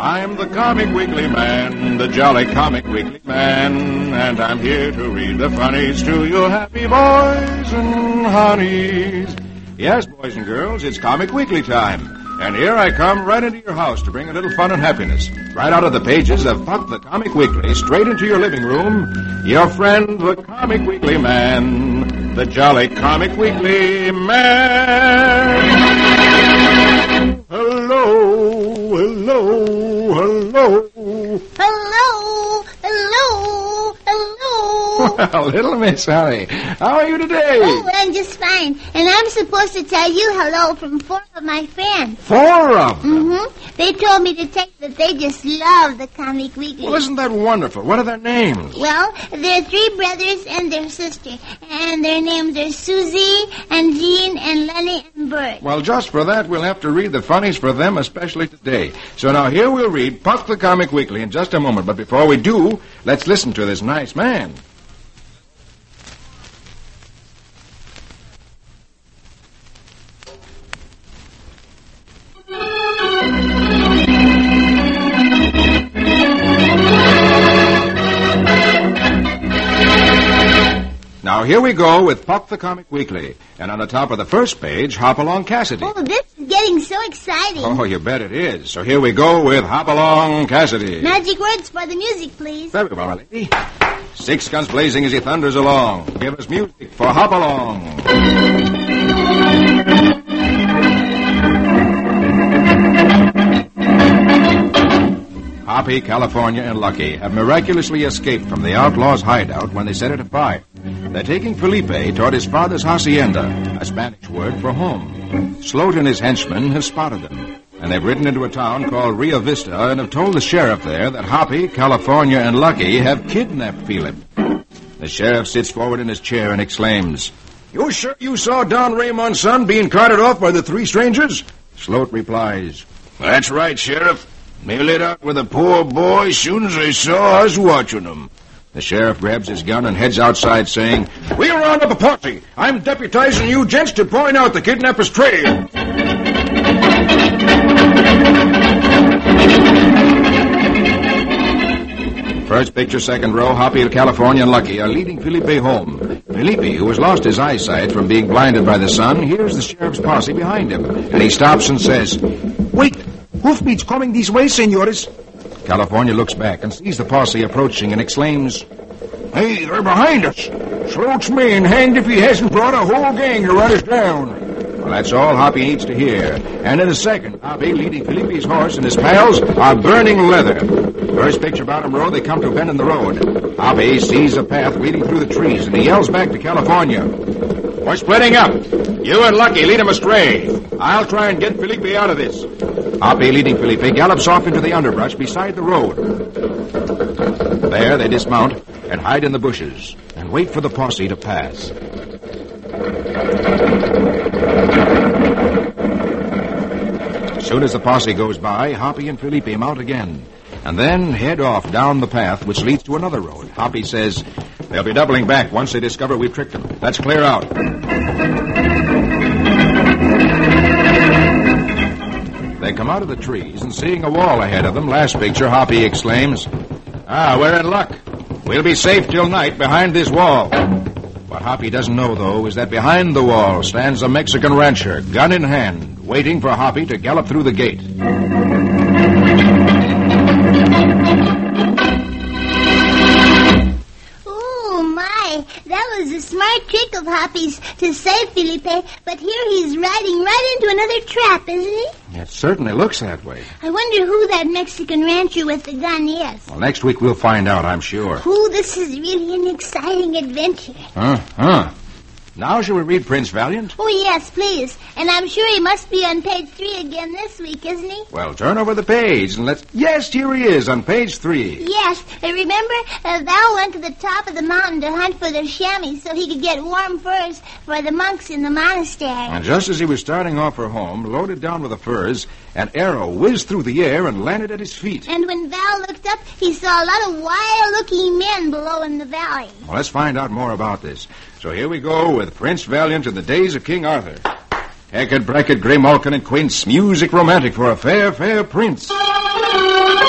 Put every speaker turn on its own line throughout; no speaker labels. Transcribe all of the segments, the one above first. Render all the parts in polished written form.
I'm the Comic Weekly Man, the jolly Comic Weekly Man, and I'm here to read the funnies to you happy boys and honeys. Yes, boys and girls, it's Comic Weekly time. And here I come right into your house to bring a little fun and happiness. Right out of the pages of Puck the Comic Weekly, straight into your living room, your friend, the Comic Weekly Man, the jolly Comic Weekly Man. Hello, hello, hello.
Hello, hello, hello.
Well, little Miss Honey, how are you today?
Oh, I'm just fine. And I'm supposed to tell you hello from 4 of my friends.
4 of them?
Mm-hmm. They told me to tell you that they just love the Comic Weekly.
Well, isn't that wonderful? What are their names?
Well, they're 3 brothers and their sister. And their names are Susie and Jean and Lenny and Bert.
Well, just for that, we'll have to read the funnies for them, especially today. So now here we'll read Puck the Comic Weekly in just a moment. But before we do, let's listen to this nice man. Now, here we go with Puck the Comic Weekly. And on the top of the first page, Hopalong Cassidy.
Oh, this is getting so exciting.
Oh, you bet it is. So here we go with Hopalong Cassidy.
Magic words for the music, please.
Very well, my lady. 6 guns blazing as he thunders along. Give us music for Hopalong. Hoppy, California, and Lucky have miraculously escaped from the outlaws' hideout when they set it afire. They're taking Felipe toward his father's hacienda, a Spanish word for home. Sloat and his henchmen have spotted them, and they've ridden into a town called Rio Vista and have told the sheriff there that Hoppy, California, and Lucky have kidnapped Philip. The sheriff sits forward in his chair and exclaims, "You sure you saw Don Raymond's son being carted off by the 3 strangers?" Sloat replies, "That's right, Sheriff. They lit out with a poor boy as soon as they saw us watching them." The sheriff grabs his gun and heads outside saying, "We'll round up a posse. I'm deputizing you gents to point out the kidnapper's trail." First picture, second row, Hoppy, California, and Lucky are leading Felipe home. Felipe, who has lost his eyesight from being blinded by the sun, hears the sheriff's posse behind him, and he stops and says, "Wait! Hoofbeats coming this way, senores." California looks back and sees the posse approaching and exclaims, "Hey, they're behind us. Sloat's man hanged if he hasn't brought a whole gang to run us down." Well, that's all Hoppy needs to hear. And in a second, Hoppy, leading Felipe's horse and his pals, are burning leather. First picture, bottom row, they come to a bend in the road. Hoppy sees a path leading through the trees, and he yells back to California, "We're splitting up. You and Lucky lead him astray. I'll try and get Felipe out of this." Hoppy, leading Felipe, gallops off into the underbrush beside the road. There they dismount and hide in the bushes and wait for the posse to pass. As soon as the posse goes by, Hoppy and Felipe mount again, and then head off down the path which leads to another road. Hoppy says, "They'll be doubling back once they discover we've tricked them. Let's clear out." They come out of the trees, and seeing a wall ahead of them, last picture, Hoppy exclaims, "We're in luck. We'll be safe till night behind this wall." What Hoppy doesn't know, though, is that behind the wall stands a Mexican rancher, gun in hand, waiting for Hoppy to gallop through the gate.
Oh, my. That was a smart trick of Hoppy's to save Felipe, but here he's riding right into another trap, isn't he?
It certainly looks that way.
I wonder who that Mexican rancher with the gun is.
Well, next week we'll find out, I'm sure.
Oh, this is really an exciting adventure.
Now shall we read Prince Valiant?
Oh, yes, please. And I'm sure he must be on page 3 again this week, isn't he?
Well, turn over the page and let's... Yes, here he is on page 3.
Yes. Remember, Val went to the top of the mountain to hunt for their chamois so he could get warm furs for the monks in the monastery.
And just as he was starting off for home, loaded down with the furs, an arrow whizzed through the air and landed at his feet.
And when Val looked up, he saw a lot of wild-looking men below in the valley.
Well, let's find out more about this. So here we go with Prince Valiant in the days of King Arthur. Hackett, Brackett, Grey Malkin, and Quince, music romantic for a fair, fair prince.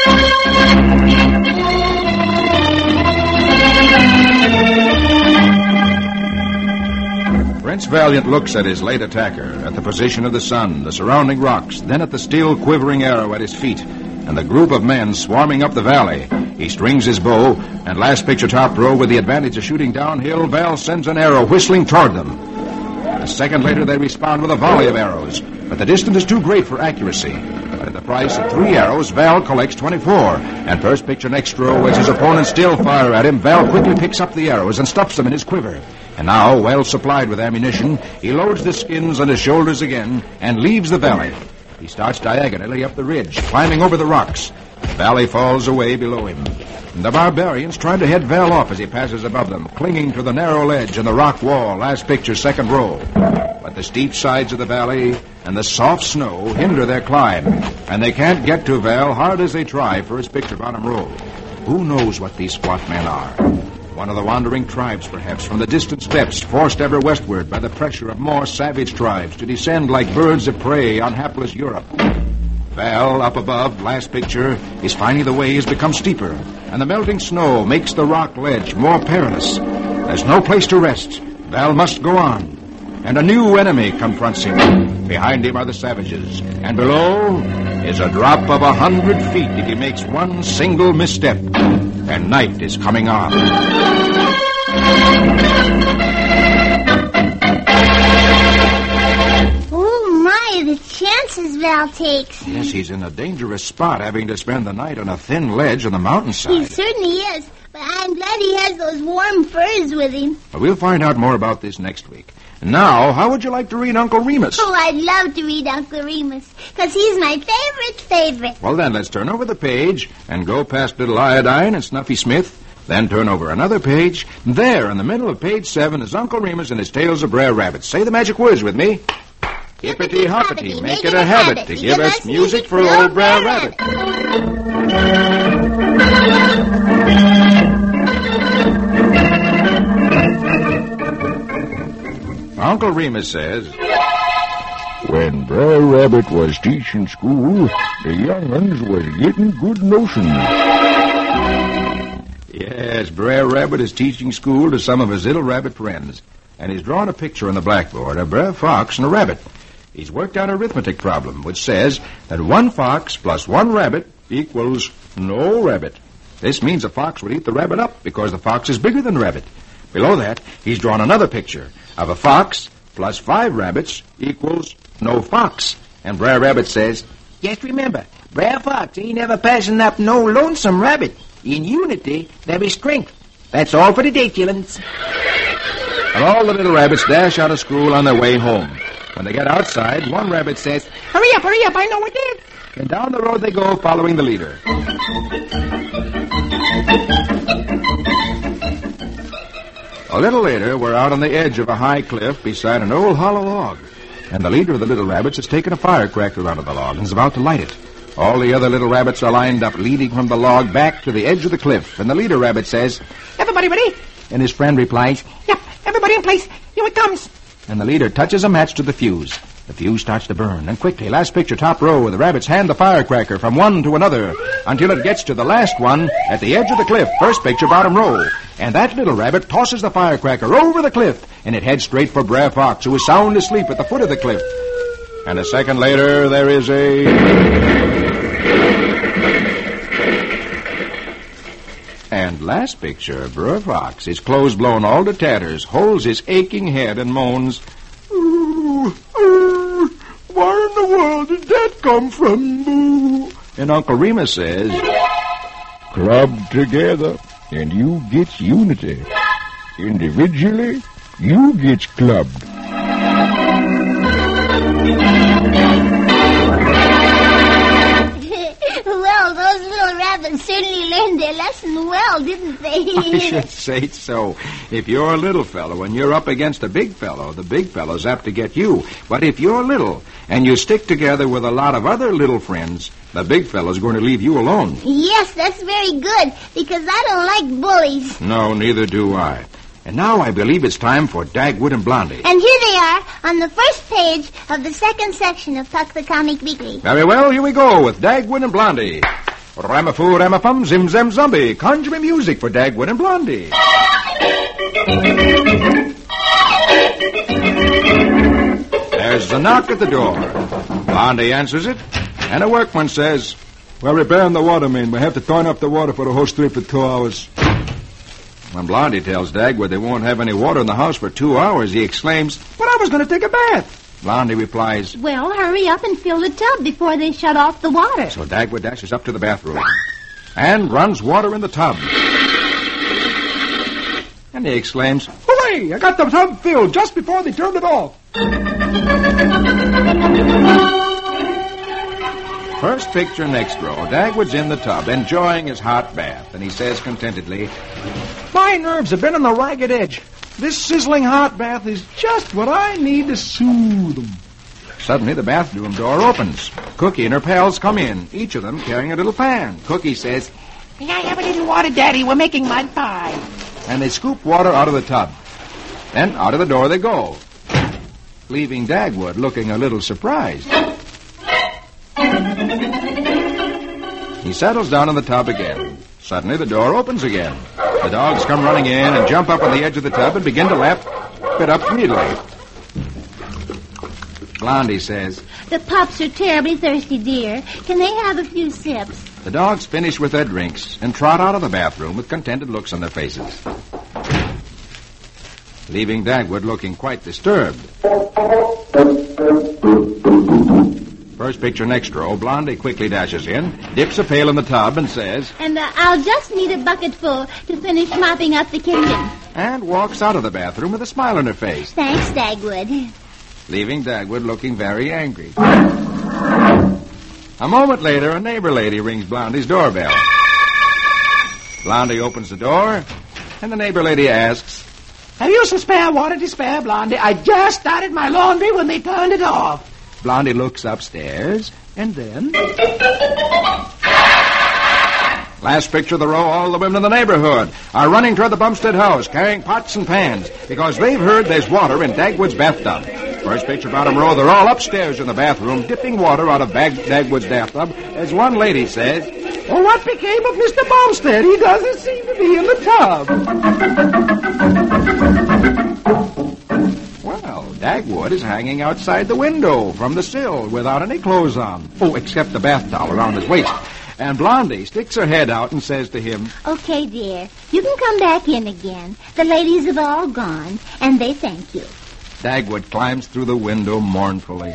Prince Valiant looks at his late attacker, at the position of the sun, the surrounding rocks, then at the still quivering arrow at his feet, and the group of men swarming up the valley. He strings his bow, and last picture top row, with the advantage of shooting downhill, Val sends an arrow whistling toward them. A second later, they respond with a volley of arrows, but the distance is too great for accuracy. But at the price of 3 arrows, Val collects 24, and first picture next row, as his opponents still fire at him, Val quickly picks up the arrows and stuffs them in his quiver. And now, well supplied with ammunition, he loads the skins on his shoulders again and leaves the valley. He starts diagonally up the ridge, climbing over the rocks. The valley falls away below him. And the barbarians try to head Val off as he passes above them, clinging to the narrow ledge and the rock wall, last picture, second row. But the steep sides of the valley and the soft snow hinder their climb, and they can't get to Val, hard as they try, first picture, bottom row. Who knows what these squat men are? One of the wandering tribes, perhaps, from the distant steppes, forced ever westward by the pressure of more savage tribes to descend like birds of prey on hapless Europe. Val, up above, last picture, is finding the way has become steeper, and the melting snow makes the rock ledge more perilous. There's no place to rest. Val must go on. And a new enemy confronts him. Behind him are the savages, and below is a drop of 100 feet if he makes one single misstep. And night is coming on.
Oh, my, the chances Val takes.
Yes, he's in a dangerous spot, having to spend the night on a thin ledge on the mountainside.
He certainly is, but I'm glad he has those warm furs with him.
Well, we'll find out more about this next week. Now, how would you like to read Uncle Remus?
Oh, I'd love to read Uncle Remus, because he's my favorite.
Well, then, let's turn over the page and go past Little Iodine and Snuffy Smith. Then turn over another page. There, in the middle of page 7, is Uncle Remus and his Tales of Brer Rabbit. Say the magic words with me. Hippity-hoppity, make it a habit to give us music for old Brer Rabbit. Uncle Remus says,
when Brer Rabbit was teaching school, the young uns was getting good notions.
Yes, Brer Rabbit is teaching school to some of his little rabbit friends, and he's drawn a picture on the blackboard of Brer Fox and a rabbit. He's worked out an arithmetic problem, which says that 1 fox plus 1 rabbit equals no rabbit. This means a fox would eat the rabbit up because the fox is bigger than the rabbit. Below that, he's drawn another picture of a fox plus 5 rabbits equals no fox. And Brer Rabbit says,
just remember, Brer Fox ain't never passing up no lonesome rabbit. In unity, there is strength. That's all for today, chillins.
And all the little rabbits dash out of school on their way home. When they get outside, one rabbit says,
hurry up, I know what it is.
And down the road they go, following the leader. A little later, we're out on the edge of a high cliff beside an old hollow log. And the leader of the little rabbits has taken a firecracker out of the log and is about to light it. All the other little rabbits are lined up, leading from the log back to the edge of the cliff. And the leader rabbit says,
everybody ready?
And his friend replies,
yep, everybody in place. Here it comes.
And the leader touches a match to the fuse. The fuse starts to burn, and quickly, last picture, top row, the rabbits hand the firecracker from one to another until it gets to the last one at the edge of the cliff, first picture, bottom row. And that little rabbit tosses the firecracker over the cliff, and it heads straight for Brer Fox, who is sound asleep at the foot of the cliff. And a second later, there is And last picture, Brer Fox, his clothes blown all to tatters, holds his aching head and moans, where in the world did that come from, boo? And Uncle Remus says,
club together, and you get unity. Individually, you get clubbed.
Well, those little rabbits certainly learned their lesson well, didn't they?
I should say so. If you're a little fellow and you're up against a big fellow, the big fellow's apt to get you. But if you're little and you stick together with a lot of other little friends, the big fellow's going to leave you alone.
Yes, that's very good, because I don't like bullies.
No, neither do I. And now I believe it's time for Dagwood and Blondie.
And here they are on the first page of the second section of Puck the Comic Weekly.
Very well, here we go with Dagwood and Blondie. Ramafoo, ramafum, zim, zam, zombie. Conjure me music for Dagwood and Blondie. There's a knock at the door. Blondie answers it, and a workman says,
"We're repairing the water main. We have to turn up the water for the whole street for 2 hours.
When Blondie tells Dagwood they won't have any water in the house for 2 hours, he exclaims, "But I was going to take a bath." Blondie replies,
Well, hurry up and fill the tub before they shut off the water.
So Dagwood dashes up to the bathroom and runs water in the tub. And he exclaims,
Hooray! I got the tub filled just before they turned it off.
First picture next row. Dagwood's in the tub, enjoying his hot bath, and he says contentedly,
My nerves have been on the ragged edge. This sizzling hot bath is just what I need to soothe them.
Suddenly, the bathroom door opens. Cookie and her pals come in, each of them carrying a little pan. Cookie says,
May I have a little water, Daddy? We're making mud pie.
and they scoop water out of the tub. Then out of the door they go, leaving Dagwood looking a little surprised. He settles down in the tub again. Suddenly, the door opens again. The dogs come running in and jump up on the edge of the tub and begin to lap it up greedily. Blondie says,
The pups are terribly thirsty, dear. Can they have a few sips?
the dogs finish with their drinks and trot out of the bathroom with contented looks on their faces, leaving Dagwood looking quite disturbed. First picture next row, Blondie quickly dashes in, dips a pail in the tub and says,
And I'll just need a bucketful to finish mopping up the kitchen.
and walks out of the bathroom with a smile on her face,
Thanks, Dagwood.
leaving Dagwood looking very angry. A moment later, a neighbor lady rings Blondie's doorbell. Blondie opens the door, and the neighbor lady asks,
Have you some spare water to spare, Blondie? I just started my laundry when they turned it off.
Blondie looks upstairs, and then... Last picture of the row, all the women in the neighborhood are running toward the Bumstead house, carrying pots and pans, because they've heard there's water in Dagwood's bathtub. First picture, bottom row, they're all upstairs in the bathroom, dipping water out of Dagwood's bathtub, as one lady says,
Well, what became of Mr. Bumstead? He doesn't seem to be in the tub.
Well, Dagwood is hanging outside the window from the sill without any clothes on. Oh, except the bath towel around his waist. And Blondie sticks her head out and says to him,
Okay, dear. You can come back in again. The ladies have all gone, and they thank you.
Dagwood climbs through the window mournfully.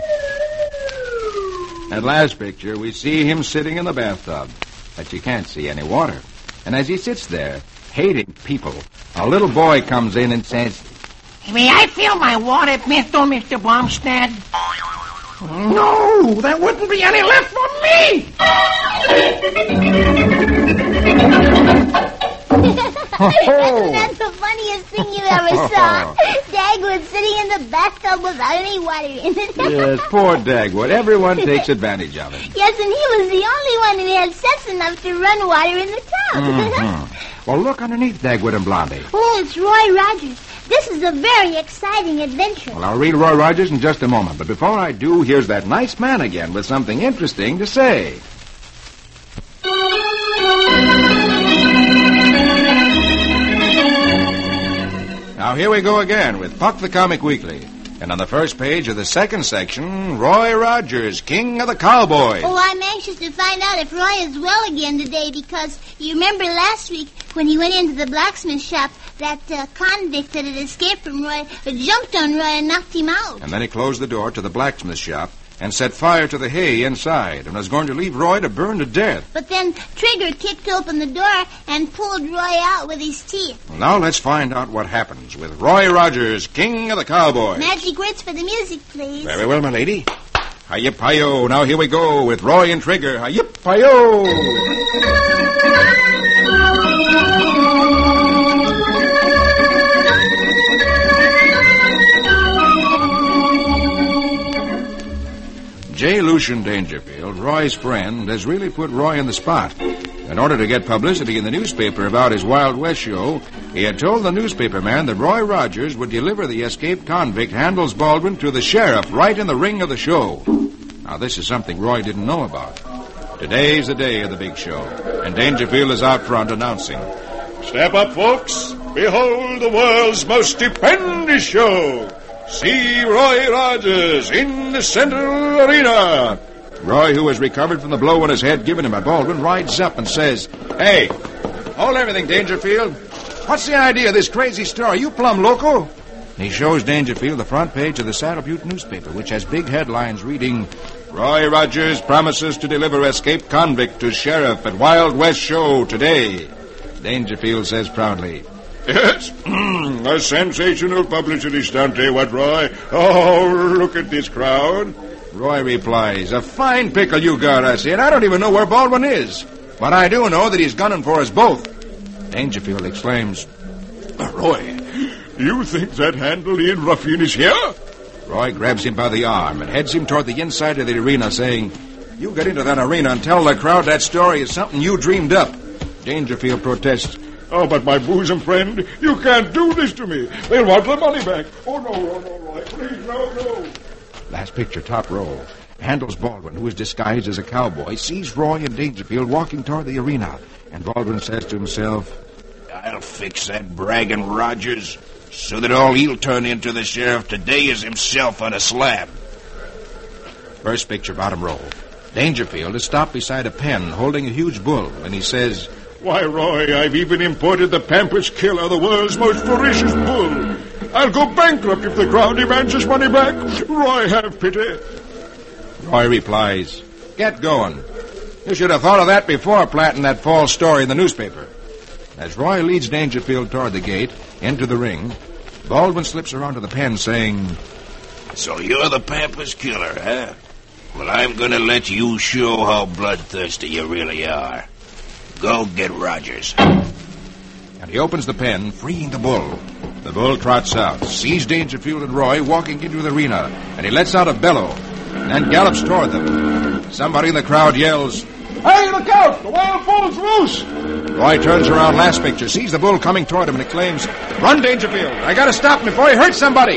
At last picture, we see him sitting in the bathtub, but you can't see any water. And as he sits there, hating people, a little boy comes in and says,
May I fill my water, Mr. Bumstead?
No, there wouldn't be any left for me.
That's the funniest thing you ever saw. Dagwood sitting in the bathtub without any water in it.
Yes, poor Dagwood. Everyone takes advantage of him.
Yes, and he was the only one who had sense enough to run water in the tub.
Mm-hmm. Well, look underneath Dagwood and Blondie.
Oh, it's Roy Rogers. This is a very exciting adventure.
Well, I'll read Roy Rogers in just a moment, but before I do, here's that nice man again with something interesting to say. Now, here we go again with Puck the Comic Weekly. And on the first page of the second section, Roy Rogers, King of the Cowboys.
Oh, I'm anxious to find out if Roy is well again today because you remember last week when he went into the blacksmith shop, that convict that had escaped from Roy jumped on Roy and knocked him out.
And then he closed the door to the blacksmith shop and set fire to the hay inside and was going to leave Roy to burn to death.
But then Trigger kicked open the door and pulled Roy out with his teeth.
Well, now let's find out what happens with Roy Rogers, King of the Cowboys.
Magic words for the music, please.
Very well, my lady. Hi-yip-hi-yo. Now here we go with Roy and Trigger. Hi-yip-hi-yo. J. Lucian Dangerfield, Roy's friend, has really put Roy on the spot. In order to get publicity in the newspaper about his Wild West show, he had told the newspaperman that Roy Rogers would deliver the escaped convict, Handles Baldwin, to the sheriff right in the ring of the show. Now, this is something Roy didn't know about. Today's the day of the big show, and Dangerfield is out front announcing.
Step up, folks. Behold the world's most stupendous show. See Roy Rogers in the center arena.
Roy, who has recovered from the blow on his head given him by Baldwin, rides up and says, Hey, hold everything, Dangerfield. What's the idea of this crazy story? You plumb loco? He shows Dangerfield the front page of the Saddle Butte newspaper, which has big headlines reading, Roy Rogers promises to deliver escaped convict to sheriff at Wild West Show today. Dangerfield says proudly,
Yes, a sensational publicity stunt, eh, what, Roy? Oh, look at this crowd.
Roy replies, A fine pickle you got us in. I don't even know where Baldwin is. But I do know that he's gunning for us both. Dangerfield exclaims,
Roy, you think that Handlean ruffian is here?
Roy grabs him by the arm and heads him toward the inside of the arena, saying, You get into that arena and tell the crowd that story is something you dreamed up. Dangerfield protests,
Oh, but my bosom friend, you can't do this to me. They'll want the money back. Oh, no, Roy, please, no.
Last picture, top row. Handles Baldwin, who is disguised as a cowboy, sees Roy and Dangerfield walking toward the arena, and Baldwin says to himself,
I'll fix that bragging Rogers so that all he'll turn into the sheriff today is himself on a slab.
First picture, bottom row. Dangerfield is stopped beside a pen holding a huge bull, and he says,
Why, Roy, I've even imported the Pampas Killer, the world's most ferocious bull. I'll go bankrupt if the crowd demands his money back. Roy, have pity.
Roy replies, Get going. You should have thought of that before planting that false story in the newspaper. As Roy leads Dangerfield toward the gate, into the ring, Baldwin slips around to the pen, saying,
So you're the Pampas Killer, huh? Well, I'm going to let you show how bloodthirsty you really are. Go get Rogers.
And he opens the pen, freeing the bull. The bull trots out, sees Dangerfield and Roy walking into the arena, and he lets out a bellow, and gallops toward them. Somebody in the crowd yells,
Hey, look out! The wild bull's loose!
Roy turns around, last picture, sees the bull coming toward him, and exclaims, Run, Dangerfield! I gotta stop him before he hurts somebody!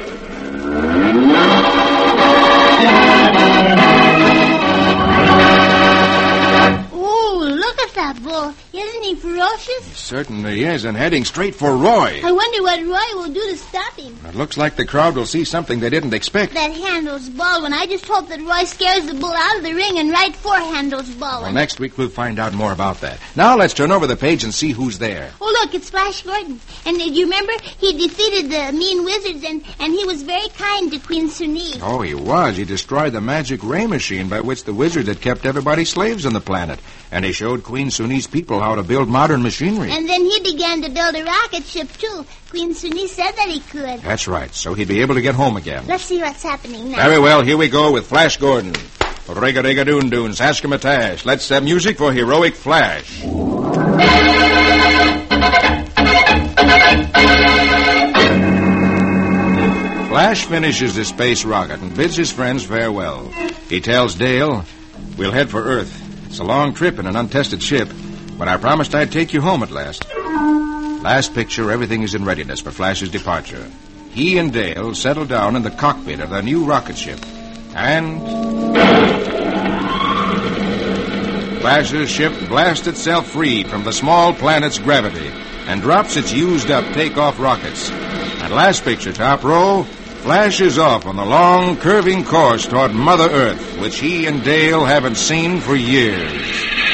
Oh, look at that bull. Isn't he ferocious?
He certainly is, and heading straight for Roy.
I wonder what Roy will do to stop him.
It looks like the crowd will see something they didn't expect.
That Handles Baldwin. I just hope that Roy scares the bull out of the ring and right for Handles Baldwin.
Well, next week we'll find out more about that. Now let's turn over the page and see who's there.
Oh, look, it's Flash Gordon. And you remember, he defeated the mean wizards, and he was very kind to Queen Sunise.
Oh, he was. He destroyed the magic ray machine by which the wizards had kept everybody slaves on the planet. And he showed Queen Sunise's people how to build modern machinery.
And then he began to build a rocket ship, too. Queen Sunise said that he could.
That's right, so he'd be able to get home again.
Let's see what's happening now.
Very well, here we go with Flash Gordon. Rig-a-rig-a-doon-doons, Ask-a-matash. Let's have music for Heroic Flash. Flash finishes his space rocket and bids his friends farewell. He tells Dale, We'll head for Earth. It's a long trip in an untested ship, but I promised I'd take you home at last. Last picture, everything is in readiness for Flash's departure. He and Dale settle down in the cockpit of their new rocket ship. And Flash's ship blasts itself free from the small planet's gravity and drops its used-up takeoff rockets. And last picture, top row, Flash is off on the long, curving course toward Mother Earth, which he and Dale haven't seen for years.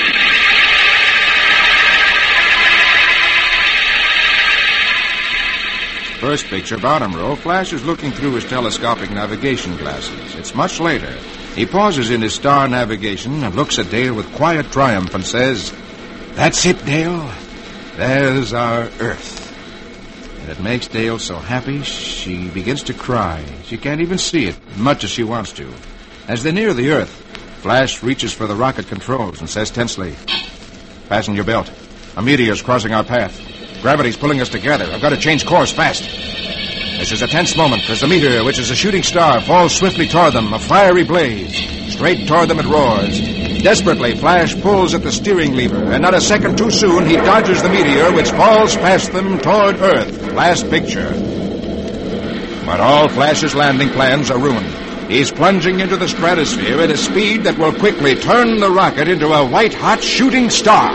First picture, bottom row, Flash is looking through his telescopic navigation glasses. It's much later. He pauses in his star navigation and looks at Dale with quiet triumph and says, That's it, Dale. There's our Earth. And it makes Dale so happy she begins to cry. She can't even see it, much as she wants to. As they near the Earth, Flash reaches for the rocket controls and says tensely, Fasten your belt. A meteor's crossing our path. Gravity's pulling us together. I've got to change course fast. This is a tense moment as the meteor, which is a shooting star, falls swiftly toward them, a fiery blaze. Straight toward them it roars. Desperately, Flash pulls at the steering lever, and not a second too soon, he dodges the meteor, which falls past them toward Earth. Last picture. But all Flash's landing plans are ruined. He's plunging into the stratosphere at a speed that will quickly turn the rocket into a white-hot shooting star.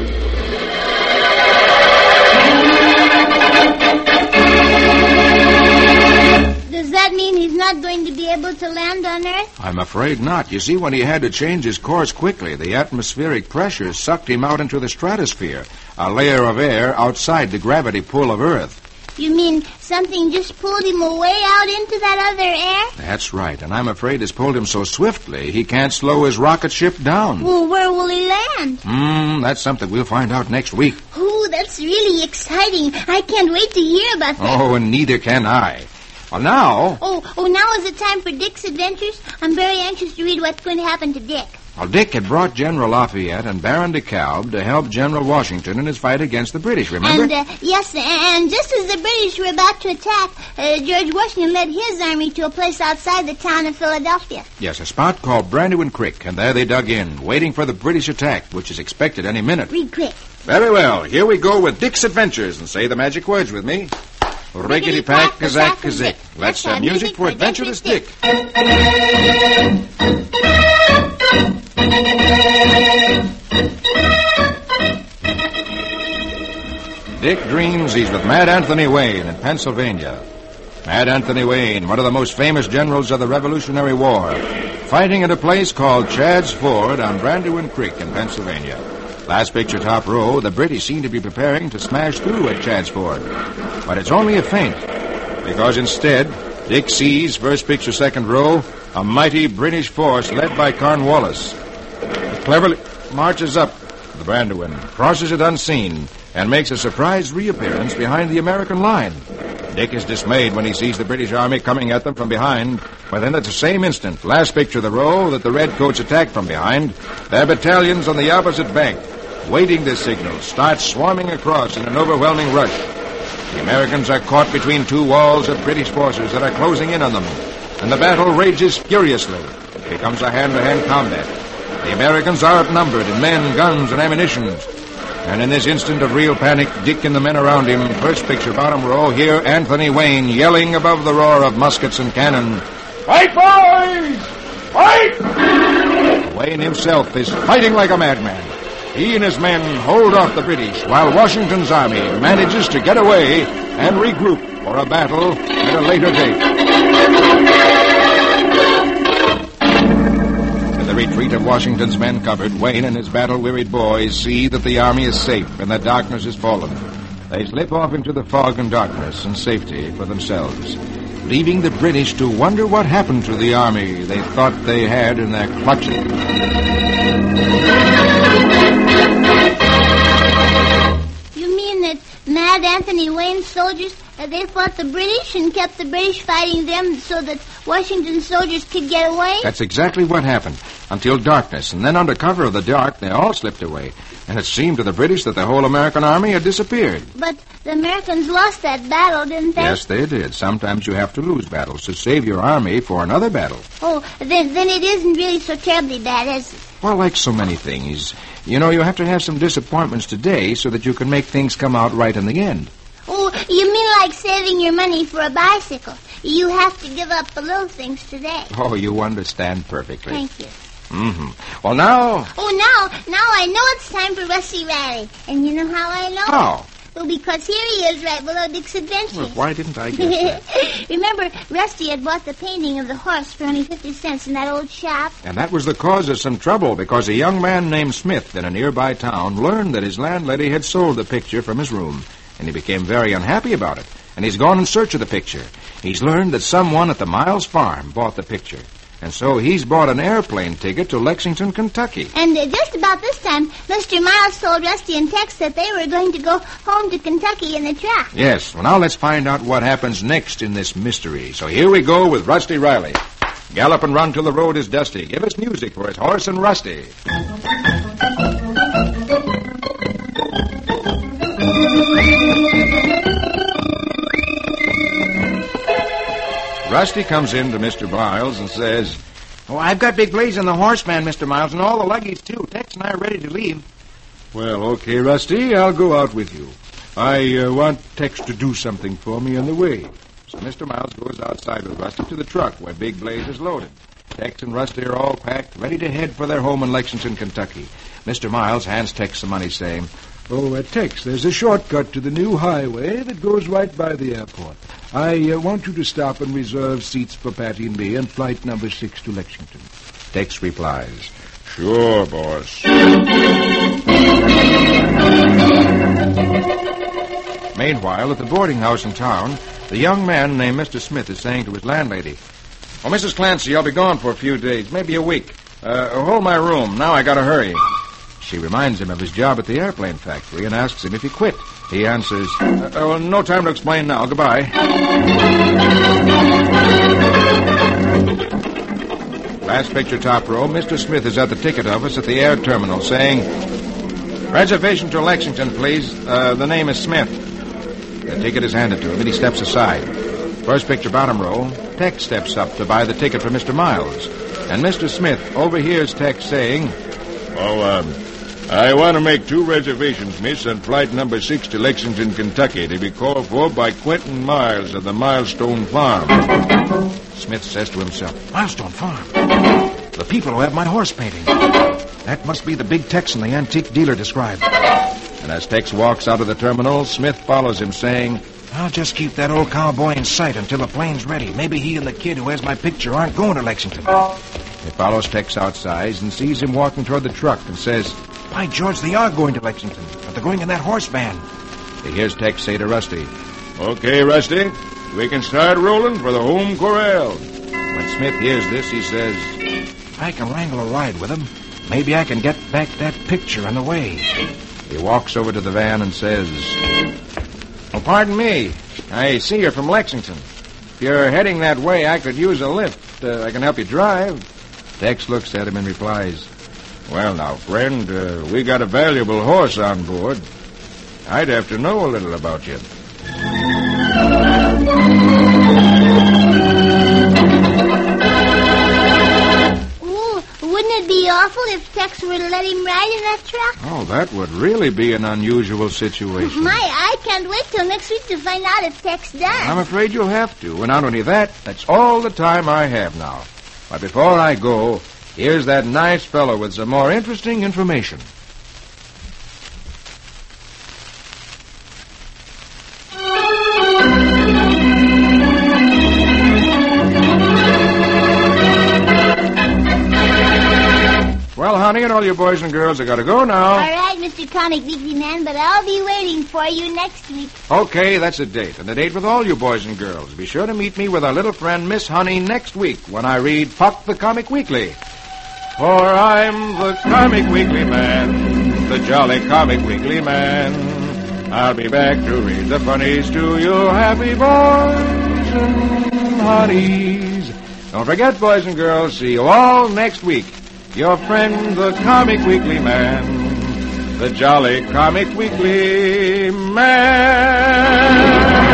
Does that mean he's not going to be able to land on Earth?
I'm afraid not. You see, when he had to change his course quickly, the atmospheric pressure sucked him out into the stratosphere, a layer of air outside the gravity pull of Earth.
You mean something just pulled him away out into that other air?
That's right, and I'm afraid it's pulled him so swiftly he can't slow his rocket ship down.
Well, where will he land?
That's something we'll find out next week.
Oh, that's really exciting. I can't wait to hear about that.
Oh, and neither can I. Well, now...
Oh, now is the time for Dick's Adventures. I'm very anxious to read what's going to happen to Dick.
Well, Dick had brought General Lafayette and Baron de Kalb to help General Washington in his fight against the British, remember?
And, yes, and just as the British were about to attack, George Washington led his army to a place outside the town of Philadelphia.
Yes, a spot called Brandywine Creek, and there they dug in, waiting for the British attack, which is expected any minute.
Read quick.
Very well, here we go with Dick's Adventures, and say the magic words with me. Rickety-pack, kazak, kazik. Let's have music for Adventurous Dick. Dick dreams he's with Mad Anthony Wayne in Pennsylvania. Mad Anthony Wayne, one of the most famous generals of the Revolutionary War, fighting at a place called Chad's Ford on Brandywine Creek in Pennsylvania. Last picture, top row, the British seem to be preparing to smash through at Chad's Ford. But it's only a feint, because instead, Dick sees, first picture, second row, a mighty British force led by Cornwallis. It cleverly marches up the Brandywine, crosses it unseen, and makes a surprise reappearance behind the American line. Dick is dismayed when he sees the British army coming at them from behind, but then at the same instant, last picture of the row, that the redcoats attack from behind, their battalions on the opposite bank, waiting this signal, start swarming across in an overwhelming rush. The Americans are caught between two walls of British forces that are closing in on them, and the battle rages furiously. It becomes a hand-to-hand combat. The Americans are outnumbered in men, guns, and ammunition. And in this instant of real panic, Dick and the men around him, first picture, bottom row, hear Anthony Wayne yelling above the roar of muskets and cannon, "Fight, boys! Fight!" Wayne himself is fighting like a madman. He and his men hold off the British, while Washington's army manages to get away and regroup for a battle at a later date. The retreat of Washington's men covered, Wayne and his battle-wearied boys see that the army is safe and that darkness is fallen. They slip off into the fog and darkness and safety for themselves, leaving the British to wonder what happened to the army they thought they had in their clutches.
You mean that Mad Anthony Wayne's soldiers, they fought the British and kept the British fighting them so that Washington's soldiers could get away?
That's exactly what happened, until darkness, and then under cover of the dark, they all slipped away, and it seemed to the British that the whole American army had disappeared.
But the Americans lost that battle, didn't they?
Yes, they did. Sometimes you have to lose battles to save your army for another battle.
Oh, then it isn't really so terribly bad, is it?
Well, like so many things, you know, you have to have some disappointments today so that you can make things come out right in the end.
Oh, you mean like saving your money for a bicycle? You have to give up the little things today.
Oh, you understand perfectly.
Thank you.
Mm-hmm. Well, now...
Oh, now I know it's time for Rusty Riley. And you know how I know?
How?
Well, because here he is right below Dick's Adventures.
Well, why didn't I guess that?
Remember, Rusty had bought the painting of the horse for only 50 cents in that old shop?
And that was the cause of some trouble, because a young man named Smith in a nearby town learned that his landlady had sold the picture from his room, and he became very unhappy about it. And he's gone in search of the picture. He's learned that someone at the Miles farm bought the picture. And so he's bought an airplane ticket to Lexington, Kentucky.
And just about this time, Mr. Miles told Rusty and Tex that they were going to go home to Kentucky in the truck.
Yes. Well, now let's find out what happens next in this mystery. So here we go with Rusty Riley. Gallop and run till the road is dusty. Give us music for his horse and Rusty. Rusty comes in to Mr. Miles and says,
"Oh, I've got Big Blaze and the horseman, Mr. Miles, and all the luggage, too. Tex and I are ready to leave."
Well, okay, Rusty, I'll go out with you. I want Tex to do something for me on the way.
So Mr. Miles goes outside with Rusty to the truck where Big Blaze is loaded. Tex and Rusty are all packed, ready to head for their home in Lexington, Kentucky. Mr. Miles hands Tex some money, saying,
Oh, Tex, there's a shortcut to the new highway that goes right by the airport. I want you to stop and reserve seats for Patty and me on flight number 6 to Lexington.
Tex replies,
Sure, boss.
Meanwhile, at the boarding house in town, the young man named Mr. Smith is saying to his landlady, Oh, Mrs. Clancy, I'll be gone for a few days, maybe a week. Hold my room. Now I gotta hurry. She reminds him of his job at the airplane factory and asks him if he quit. He answers, no time to explain now. Goodbye. Last picture, top row. Mr. Smith is at the ticket office at the air terminal saying, Reservation to Lexington, please. The name is Smith. The ticket is handed to him and he steps aside. First picture, bottom row. Tex steps up to buy the ticket for Mr. Miles. And Mr. Smith overhears Tex saying,
I want to make 2 reservations, miss, on flight number 6 to Lexington, Kentucky, to be called for by Quentin Miles of the Milestone Farm.
Smith says to himself, Milestone Farm? The people who have my horse painting. That must be the big Texan the antique dealer described. And as Tex walks out of the terminal, Smith follows him, saying, I'll just keep that old cowboy in sight until the plane's ready. Maybe he and the kid who has my picture aren't going to Lexington. He follows Tex outside and sees him walking toward the truck and says, By George, they are going to Lexington, but they're going in that horse van. He hears Tex say to Rusty,
Okay, Rusty, we can start rolling for the home corral.
When Smith hears this, he says, If I can wrangle a ride with him, maybe I can get back that picture on the way. He walks over to the van and says, Oh, pardon me. I see you're from Lexington. If you're heading that way, I could use a lift. I can help you drive. Tex looks at him and replies,
Well, now, friend, we got a valuable horse on board. I'd have to know a little about you.
Wouldn't it be awful if Tex were to let him ride in that truck?
Oh, that would really be an unusual situation.
I can't wait till next week to find out if Tex does.
I'm afraid you'll have to. And not only that, that's all the time I have now. But before I go, here's that nice fellow with some more interesting information. Well, honey, and all you boys and girls, I gotta go now.
All right, Mr. Comic Weekly Man, but I'll be waiting for you next week.
Okay, that's a date. And a date with all you boys and girls. Be sure to meet me with our little friend, Miss Honey, next week when I read Puck the Comic Weekly. For I'm the Comic Weekly Man, the jolly Comic Weekly Man. I'll be back to read the funnies to you happy boys and honeys. Don't forget, boys and girls, see you all next week. Your friend, the Comic Weekly Man, the jolly Comic Weekly Man.